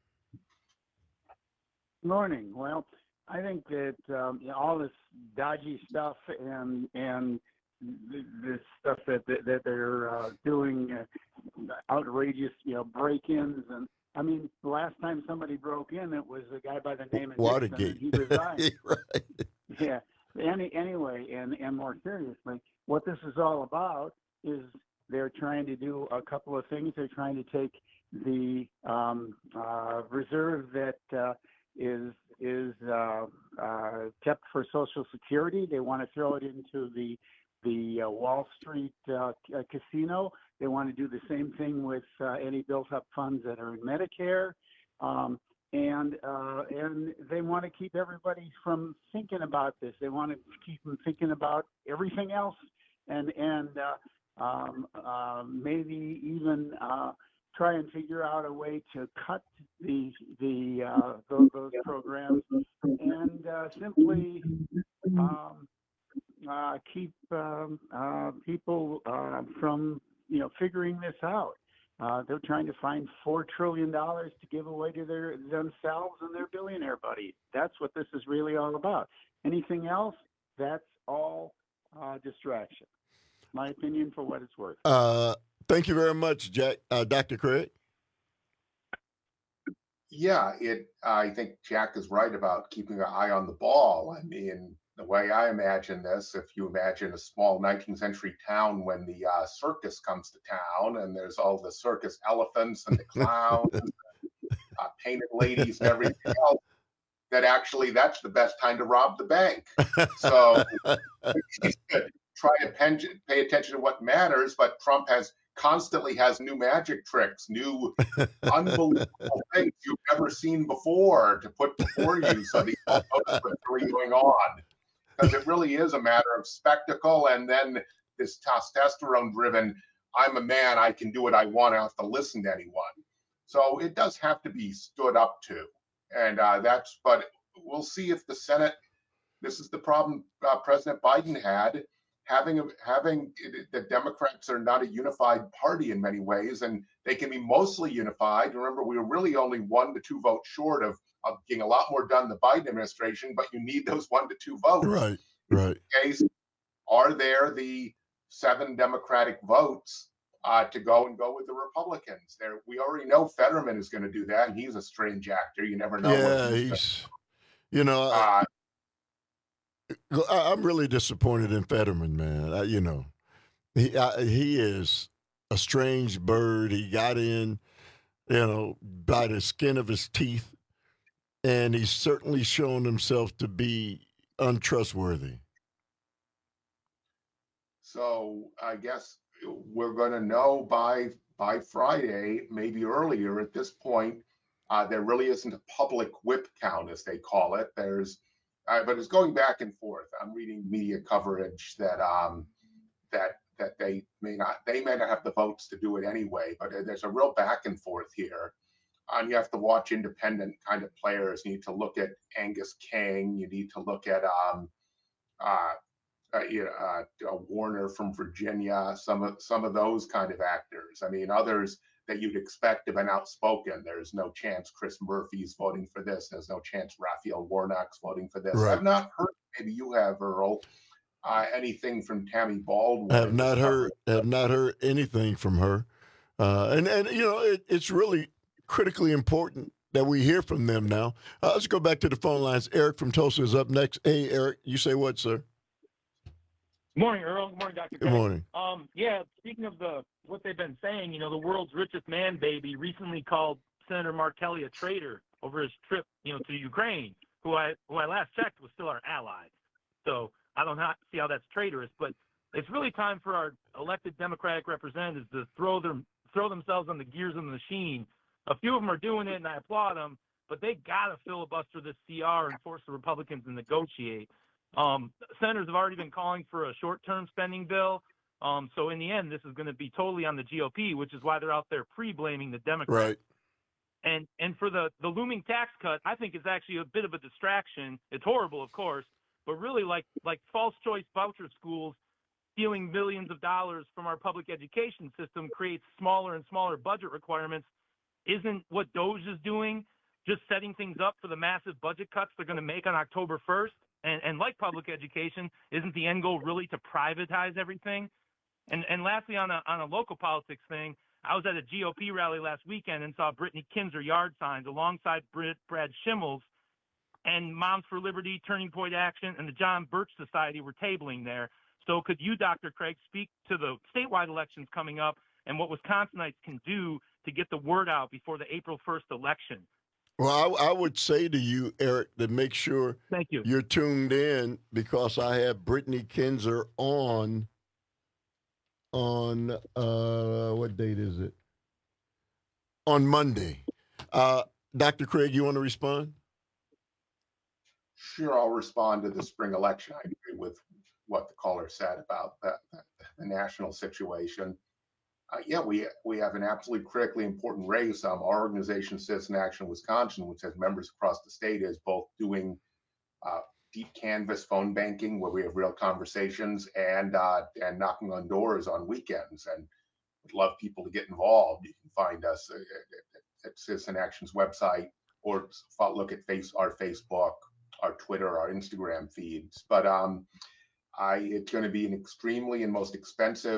Morning. Well, I think that all this dodgy stuff and this stuff that they're doing, outrageous, break-ins, and I mean, the last time somebody broke in, it was a guy by the name of Watergate. Nixon, and he resigned. Right. Yeah. Anyway, and more seriously, what this is all about is they're trying to do a couple of things. They're trying to take the reserve that is kept for Social Security. They want to throw it into the Wall Street casino. They want to do the same thing with any built-up funds that are in Medicare, and they want to keep everybody from thinking about this. They want to keep them thinking about everything else, and maybe even try and figure out a way to cut those programs and simply keep people from figuring this out. They're trying to find $4 trillion to give away to themselves and their billionaire buddies. That's what this is really all about. Anything else, that's all distraction. My opinion, for what it's worth. Thank you very much, Jack. Dr. Craig? Yeah, I think Jack is right about keeping an eye on the ball. I mean, the way I imagine this, if you imagine a small 19th century town when the circus comes to town and there's all the circus elephants and the clowns, painted ladies and everything else, that actually that's the best time to rob the bank. So try to pay attention to what matters, but Trump constantly has new magic tricks, new unbelievable things you've never seen before to put before you. So these all know what's really going on, because it really is a matter of spectacle. And then this testosterone driven, I'm a man, I can do what I want, I don't have to listen to anyone. So it does have to be stood up to. And but we'll see if the Senate, this is the problem President Biden had, having the Democrats are not a unified party in many ways, and they can be mostly unified. Remember, we were really only 1 to 2 votes short of getting a lot more done in the Biden administration, but you need those 1 to 2 votes. Right. In this case, are there the 7 Democratic votes to go with the Republicans? We already know Fetterman is going to do that, and he's a strange actor. You never know. Yeah, he's, I'm really disappointed in Fetterman, man. He is a strange bird. He got in, by the skin of his teeth, and he's certainly shown himself to be untrustworthy. So I guess we're going to know by Friday, maybe earlier. At this point, there really isn't a public whip count, as they call it. But it's going back and forth. I'm reading media coverage that they may not have the votes to do it anyway. But there's a real back and forth here, and you have to watch independent kind of players. You need to look at Angus King. You need to look at Warner from Virginia. Some of those kind of actors. I mean, others that you'd expect have been outspoken. There's no chance Chris Murphy's voting for this. There's no chance Raphael Warnock's voting for this. Right. I've not heard, maybe you have, Earl, anything from Tammy Baldwin. I have not heard anything from her. It's really critically important that we hear from them now. Let's go back to the phone lines. Eric from Tulsa is up next. Hey, Eric, you say what, sir? Good morning, Earl. Good morning, Dr. Good morning. Speaking of what they've been saying, the world's richest man baby recently called Senator Mark Kelly a traitor over his trip, to Ukraine, who I last checked was still our ally. So I don't see how that's traitorous, but it's really time for our elected Democratic representatives to throw themselves on the gears of the machine. A few of them are doing it, and I applaud them, but they got to filibuster this CR and force the Republicans to negotiate. Senators have already been calling for a short-term spending bill. So in the end, this is going to be totally on the GOP, which is why they're out there pre-blaming the Democrats. Right. And for the looming tax cut, I think it's actually a bit of a distraction. It's horrible, of course, but really like false choice voucher schools stealing millions of dollars from our public education system creates smaller and smaller budget requirements. Isn't what DOGE is doing just setting things up for the massive budget cuts they're going to make on October 1st? And like public education, isn't the end goal really to privatize everything? And lastly, on a local politics thing, I was at a GOP rally last weekend and saw Brittany Kinzer yard signs alongside Brad Schimmels, and Moms for Liberty, Turning Point Action, and the John Birch Society were tabling there. So could you, Dr. Craig, speak to the statewide elections coming up and what Wisconsinites can do to get the word out before the April 1st election? Well, I would say to you, Eric, to make sure you're tuned in, because I have Brittany Kinzer on what date is it? On Monday. Dr. Craig, you want to respond? Sure, I'll respond to the spring election. I agree with what the caller said about the national situation. We have an absolutely critically important race. Our organization, Citizen Action Wisconsin, which has members across the state, is both doing deep canvas phone banking, where we have real conversations, and knocking on doors on weekends. And would love people to get involved. You can find us at Citizen Action's website, or look at our Facebook, our Twitter, our Instagram feeds. But it's going to be an extremely and most expensive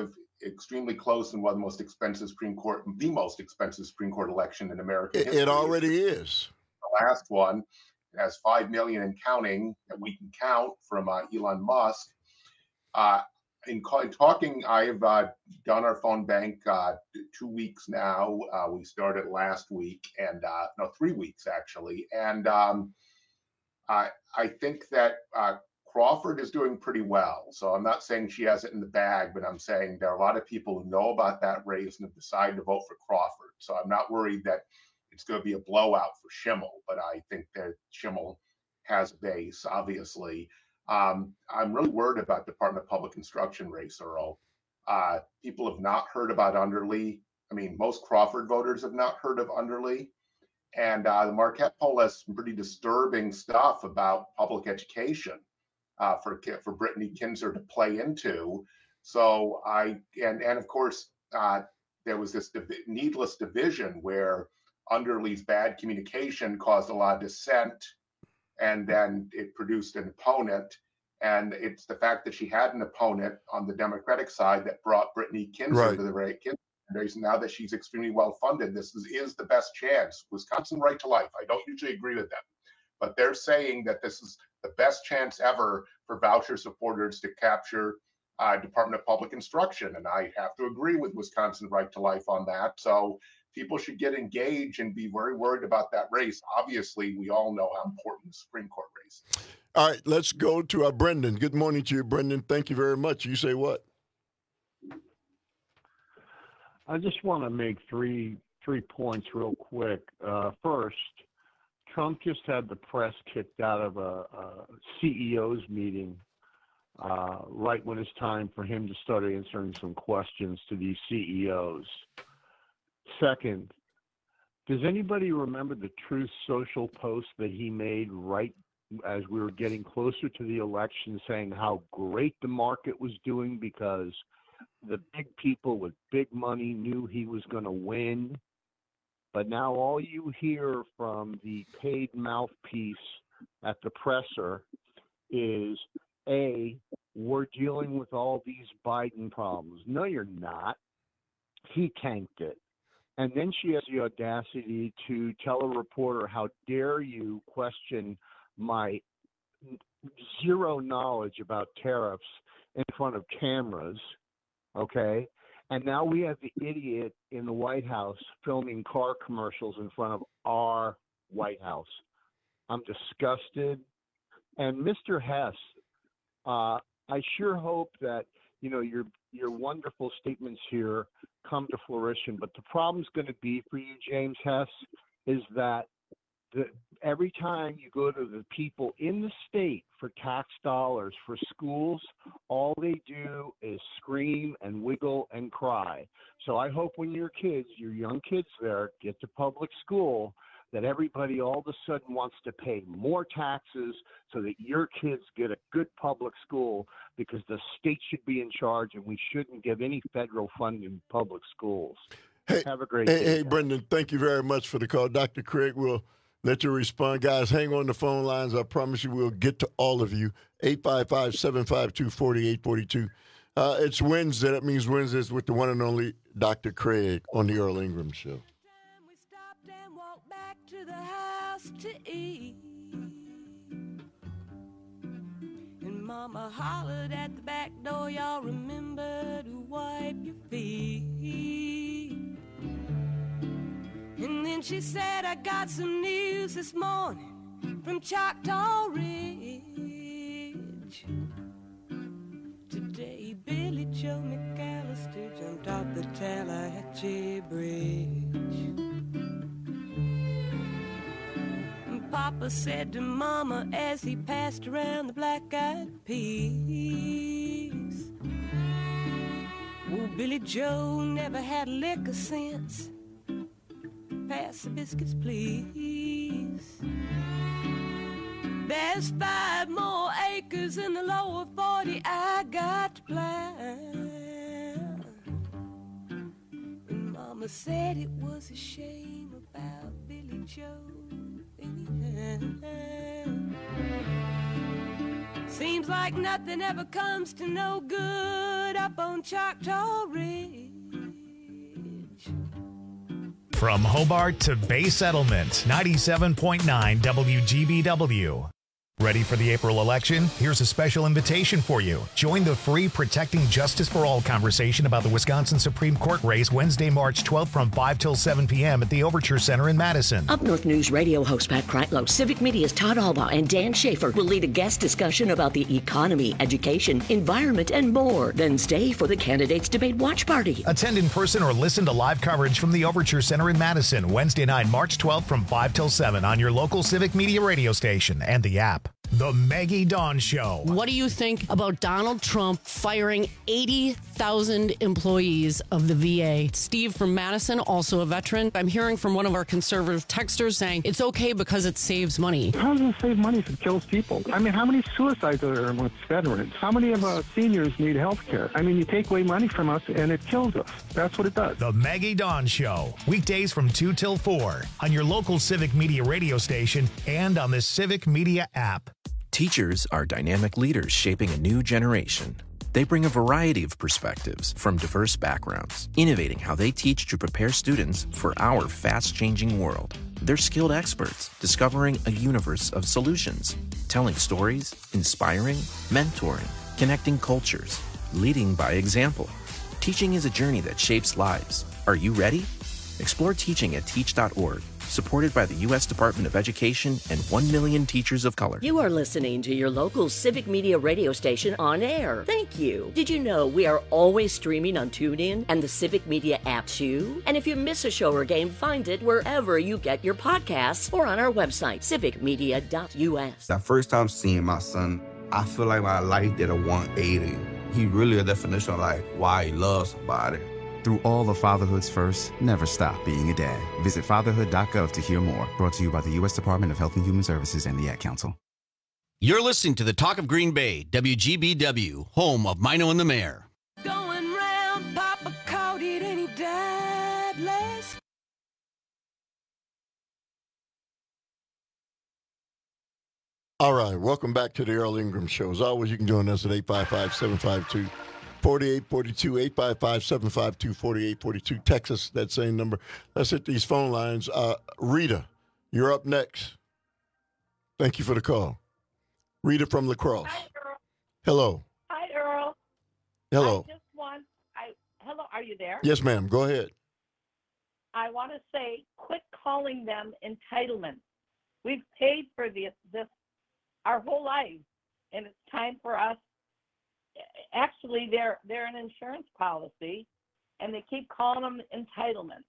extremely close and one of the most expensive Supreme Court election in American history. It already is. The last one has 5 million and counting that we can count from Elon Musk. In talking, I've done our phone bank 2 weeks now. We started last week, and 3 weeks actually. And I think that Crawford is doing pretty well. So I'm not saying she has it in the bag, but I'm saying there are a lot of people who know about that race and have decided to vote for Crawford. So I'm not worried that it's going to be a blowout for Schimmel, but I think that Schimmel has a base, obviously. I'm really worried about Department of Public Instruction race, Earl. People have not heard about Underly. I mean, most Crawford voters have not heard of Underly. And the Marquette poll has some pretty disturbing stuff about public education for Brittany Kinzer to play into. So and of course, there was this needless division where Underly's bad communication caused a lot of dissent, and then it produced an opponent. And it's the fact that she had an opponent on the Democratic side that brought Brittany Kinzer to the race. Now that she's extremely well funded, this is the best chance. Wisconsin Right to Life, I don't usually agree with them, but they're saying that this is the best chance ever for voucher supporters to capture Department of Public Instruction. And I have to agree with Wisconsin Right to Life on that. So people should get engaged and be very worried about that race. Obviously, we all know how important the Supreme Court race is. All right, let's go to Brendan. Good morning to you, Brendan. Thank you very much. You say what? I just want to make three points real quick. First, Trump just had the press kicked out of a CEO's meeting right when it's time for him to start answering some questions to these CEOs. Second, does anybody remember the Truth Social post that he made right as we were getting closer to the election, saying how great the market was doing because the big people with big money knew he was going to win? But now all you hear from the paid mouthpiece at the presser is, A, we're dealing with all these Biden problems. No, you're not. He tanked it. And then she has the audacity to tell a reporter, how dare you question my zero knowledge about tariffs in front of cameras, okay? And now we have the idiot in the White House filming car commercials in front of our White House. I'm disgusted. And Mr. Hess, I sure hope that, you know, your wonderful statements here come to fruition. But the problem's going to be for you, James Hess, is that every time you go to the people in the state for tax dollars for schools, all they do is scream and wiggle and cry. So I hope when your young kids there get to public school, that everybody all of a sudden wants to pay more taxes so that your kids get a good public school, because the state should be in charge and we shouldn't give any federal funding to public schools. Have a great day. Hey, Brendan, thank you very much for the call. Dr. Craig will let you respond. Guys, hang on the phone lines. I promise you we'll get to all of you. 855-752-4842. It's Wednesday. That means Wednesdays with the one and only Dr. Craig on the Earl Ingram Show. To the house to eat, and Mama hollered at the back door, y'all remember to wipe your feet. And then she said, I got some news this morning from Choctaw Ridge. Today Billy Joe McAllister jumped off the Tallahatchie Bridge. Papa said to Mama as he passed around the black-eyed peas, oh, Billy Joe never had a lick of sense. Pass the biscuits, please. There's 5 more acres in the lower 40 I got to plant. And Mama said it was a shame about Billy Joe. Seems like nothing ever comes to no good up on Choctaw Ridge. From Hobart to Bay Settlement, 97.9 WGBW. Ready for the April election? Here's a special invitation for you. Join the free Protecting Justice for All conversation about the Wisconsin Supreme Court race Wednesday, March 12th from 5 till 7 p.m. at the Overture Center in Madison. Up North News radio host Pat Kreitlow, Civic Media's Todd Alba, and Dan Schaefer will lead a guest discussion about the economy, education, environment, and more. Then stay for the Candidates Debate Watch Party. Attend in person or listen to live coverage from the Overture Center in Madison, Wednesday night, March 12th from 5 till 7 on your local Civic Media radio station and the app. The Maggie Dawn Show. What do you think about Donald Trump firing 80,000 employees of the VA? Steve from Madison, also a veteran. I'm hearing from one of our conservative texters saying it's okay because it saves money. How does it save money if it kills people? I mean, how many suicides are there amongst veterans? How many of us seniors need health care? I mean, you take away money from us and it kills us. That's what it does. The Maggie Dawn Show. Weekdays from 2 till 4 on your local Civic Media radio station and on the Civic Media app. Teachers are dynamic leaders shaping a new generation. They bring a variety of perspectives from diverse backgrounds, innovating how they teach to prepare students for our fast-changing world. They're skilled experts, discovering a universe of solutions, telling stories, inspiring, mentoring, connecting cultures, leading by example. Teaching is a journey that shapes lives. Are you ready? Explore teaching at teach.org. Supported by the U.S. Department of Education and 1 million teachers of color. You are listening to your local Civic Media radio station on air. Thank you. Did you know we are always streaming on TuneIn and the Civic Media app too? And if you miss a show or game, find it wherever you get your podcasts or on our website, civicmedia.us. That first time seeing my son, I feel like my life did a 180. He really a definition of like why he loves somebody. Through all of fatherhood's first, never stop being a dad. Visit fatherhood.gov to hear more. Brought to you by the U.S. Department of Health and Human Services and the Ad Council. You're listening to the Talk of Green Bay, WGBW, home of Mino and the Mayor. Going round, Papa caught it and he died last. All right, welcome back to the Earl Ingram Show. As always, you can join us at 855-752-4842, 855-752-4842. Text us that same number. Let's hit these phone lines. Rita, you're up next. Thank you for the call. Rita from La Crosse. Hi, Earl. Hello. Hi, Earl. Hello. Hello, are you there? Yes, ma'am. Go ahead. I want to say, quit calling them entitlements. We've paid for this our whole lives, and it's time for us. Actually, they're an insurance policy, and they keep calling them entitlements.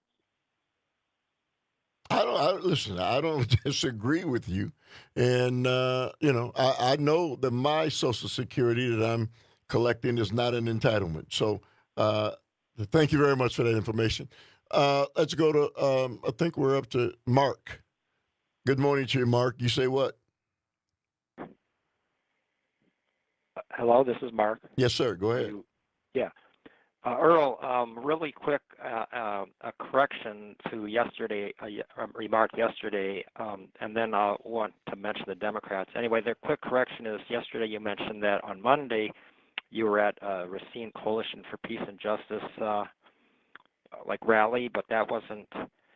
Listen, I don't disagree with you. And, I know that my Social Security that I'm collecting is not an entitlement. So thank you very much for that information. Let's go to, I think we're up to Mark. Good morning to you, Mark. You say what? Hello, this is Mark. Yes, sir. Go ahead. Yeah. Earl, really quick, a correction to yesterday, a remark yesterday, and then I want to mention the Democrats. Anyway, the quick correction is yesterday you mentioned that on Monday you were at Racine Coalition for Peace and Justice rally, but that wasn't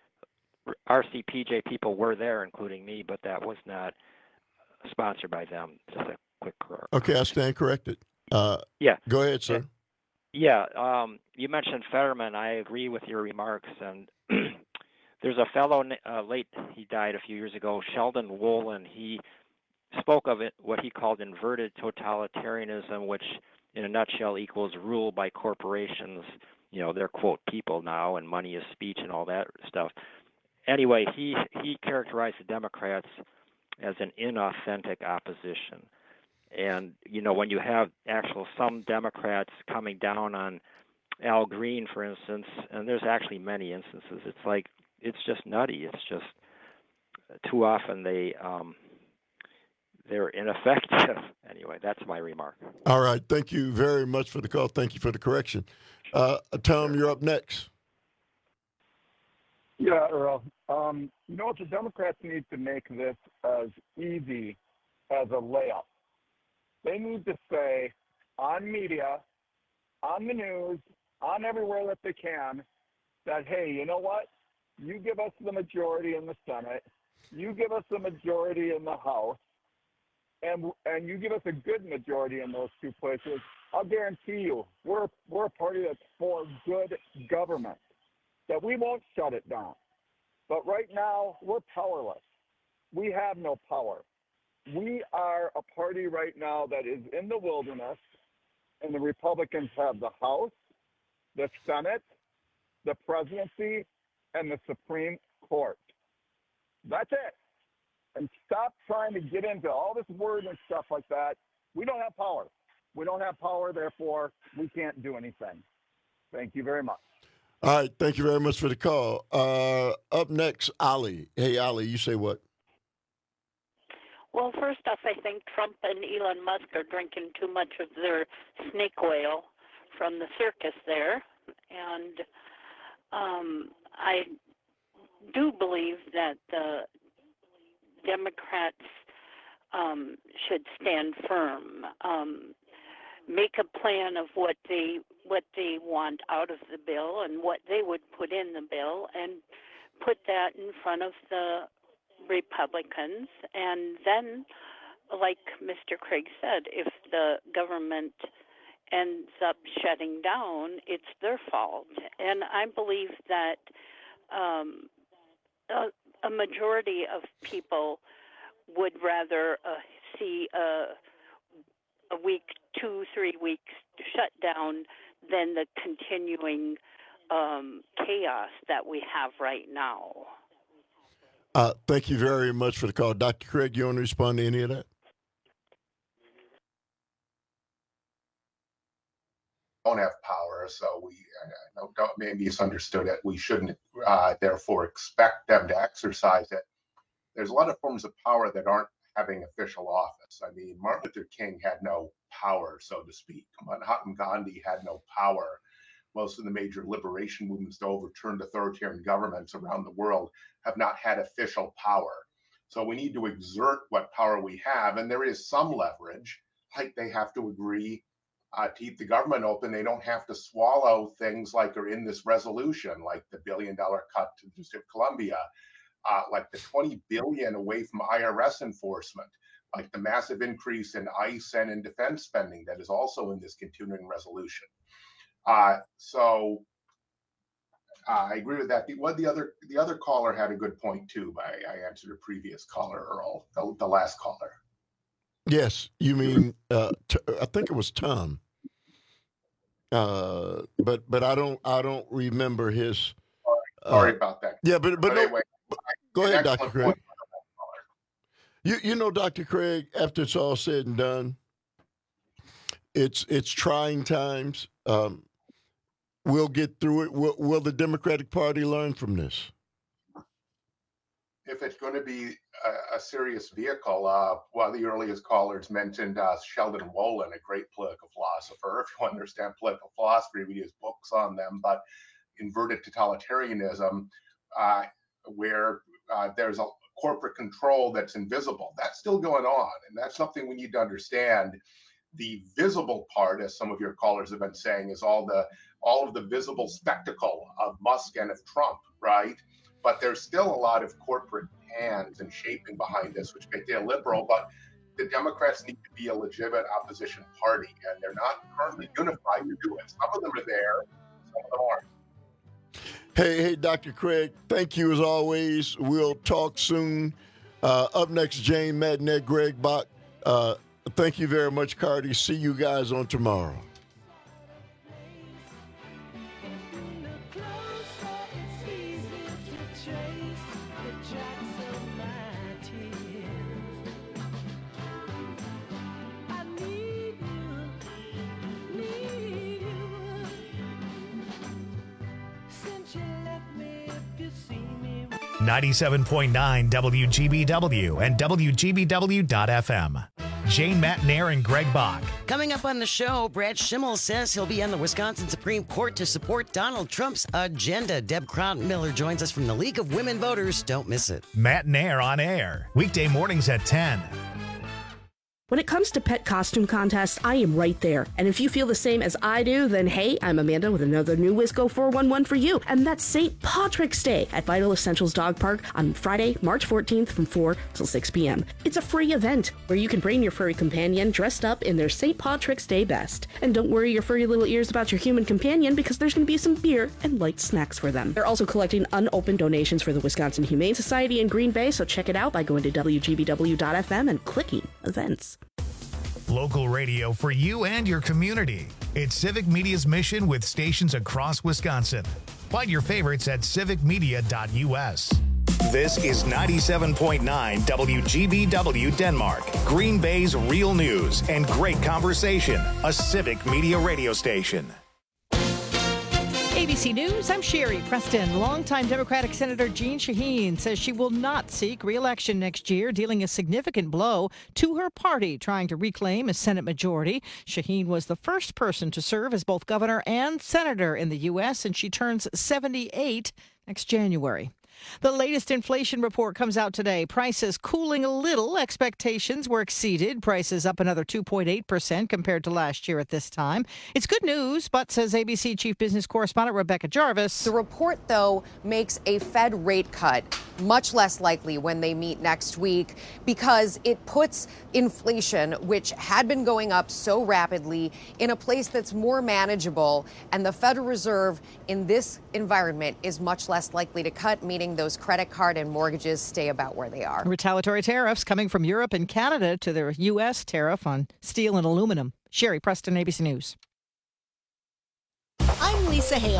RCPJ people were there, including me, but that was not sponsored by them. Just a quick correction. Okay, I stand corrected. Yeah. Go ahead, sir. Yeah, you mentioned Fetterman. I agree with your remarks. And there's a fellow he died a few years ago, Sheldon Wolin. He spoke of it, what he called inverted totalitarianism, which in a nutshell equals rule by corporations. You know, they're, quote, people now, and money is speech and all that stuff. Anyway, he characterized the Democrats as an inauthentic opposition. And, you know, when you have some Democrats coming down on Al Green, for instance, and there's actually many instances, it's just nutty. It's just too often they're ineffective. Anyway, that's my remark. All right. Thank you very much for the call. Thank you for the correction. Tom, you're up next. Yeah, Earl. You know what? The Democrats need to make this as easy as a layup. They need to say on media, on the news, on everywhere that they can, that, hey, you know what? You give us the majority in the Senate, you give us the majority in the House, and you give us a good majority in those two places, I'll guarantee you we're a party that's for good government, that we won't shut it down. But right now, we're powerless. We have no power. We are a party right now that is in the wilderness, and the Republicans have the House, the Senate, the presidency, and the Supreme Court. That's it. And stop trying to get into all this word and stuff like that. We don't have power. We don't have power, therefore, we can't do anything. Thank you very much. All right. Thank you very much for the call. Up next, Ali. Hey, Ali, you say what? Well, first off, I think Trump and Elon Musk are drinking too much of their snake oil from the circus there. And I do believe that the Democrats should stand firm, make a plan of what they want out of the bill and what they would put in the bill, and put that in front of the Republicans. And then, like Mr. Craig said, if the government ends up shutting down, it's their fault. And I believe that a majority of people would rather see a week, 2-3 weeks shut down than the continuing chaos that we have right now. Thank you very much for the call. Dr. Craig, you want to respond to any of that? Don't have power, so we don't maybe misunderstood it. We shouldn't therefore expect them to exercise it. There's a lot of forms of power that aren't having official office. I mean, Martin Luther King had no power, so to speak. Mahatma Gandhi had no power. Most of the major liberation movements to overturn authoritarian governments around the world have not had official power. So we need to exert what power we have, and there is some leverage, like they have to agree to keep the government open. They don't have to swallow things like are in this resolution, like the $1 billion cut to the District of Columbia, like the $20 billion away from IRS enforcement, like the massive increase in ICE and in defense spending that is also in this continuing resolution. So I agree with that. The other caller had a good point too. I answered a previous caller, Earl, the last caller. Yes, you mean I think it was Tom. But I don't remember his. Sorry about that. Yeah, but no, anyway, go ahead, Dr. Craig. You know, Dr. Craig, after it's all said and done, it's trying times. We'll get through it. Will the Democratic Party learn from this? If it's going to be a serious vehicle, one of the earliest callers mentioned Sheldon Wolin, a great political philosopher. If you understand political philosophy, read his books on them. But inverted totalitarianism, where there's a corporate control that's invisible, that's still going on, and that's something we need to understand. The visible part, as some of your callers have been saying, is all of the visible spectacle of Musk and of Trump, right? But there's still a lot of corporate hands and shaping behind this, which make it illiberal. But the Democrats need to be a legitimate opposition party, and they're not currently unified to do it. Some of them are there, some of them aren't. Hey, Dr. Craig, thank you as always. We'll talk soon. Up next, Jane Madnet, Greg Bach. Thank you very much, Cardi. See you guys on tomorrow. .9 97.9 WGBW and WGBW.FM. Jane Matnair and Greg Bach. Coming up on the show, Brad Schimmel says he'll be on the Wisconsin Supreme Court to support Donald Trump's agenda. Deb Crown-Miller joins us from the League of Women Voters. Don't miss it. Matnair on air. Weekday mornings at 10. When it comes to pet costume contests, I am right there. And if you feel the same as I do, then hey, I'm Amanda with another new Wisco 411 for you. And that's St. Patrick's Day at Vital Essentials Dog Park on Friday, March 14th from 4 till 6 p.m. It's a free event where you can bring your furry companion dressed up in their St. Patrick's Day best. And don't worry your furry little ears about your human companion because there's going to be some beer and light snacks for them. They're also collecting unopened donations for the Wisconsin Humane Society in Green Bay, so check it out by going to WGBW.FM and clicking events. Local radio for you and your community. It's Civic Media's mission with stations across Wisconsin. Find your favorites at civicmedia.us. This is 97.9 WGBW Denmark, Green Bay's real news and great conversation, a Civic Media radio station. ABC News, I'm Sherry Preston. Longtime Democratic Senator Jeanne Shaheen says she will not seek re-election next year, dealing a significant blow to her party trying to reclaim a Senate majority. Shaheen was the first person to serve as both governor and senator in the U.S., and she turns 78 next January. The latest inflation report comes out today. Prices cooling a little. Expectations were exceeded. Prices up another 2.8% compared to last year at this time. It's good news, but says ABC Chief Business Correspondent Rebecca Jarvis. The report, though, makes a Fed rate cut much less likely when they meet next week because it puts inflation, which had been going up so rapidly, in a place that's more manageable. And the Federal Reserve in this environment is much less likely to cut, meaning those credit card and mortgages stay about where they are. Retaliatory tariffs coming from Europe and Canada to their U.S. tariff on steel and aluminum. Sherry Preston, ABC News. I'm Lisa Hale.